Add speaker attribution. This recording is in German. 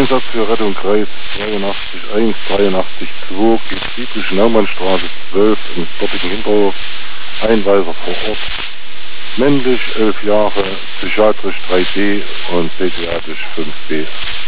Speaker 1: Einsatz für Rettung Kreis 82.1, 83.2, Friedrich Naumannstraße 12 im dortigen Hinterhof. Einweiser vor Ort. Männlich 11 Jahre, psychiatrisch 3D und pädiatrisch 5B.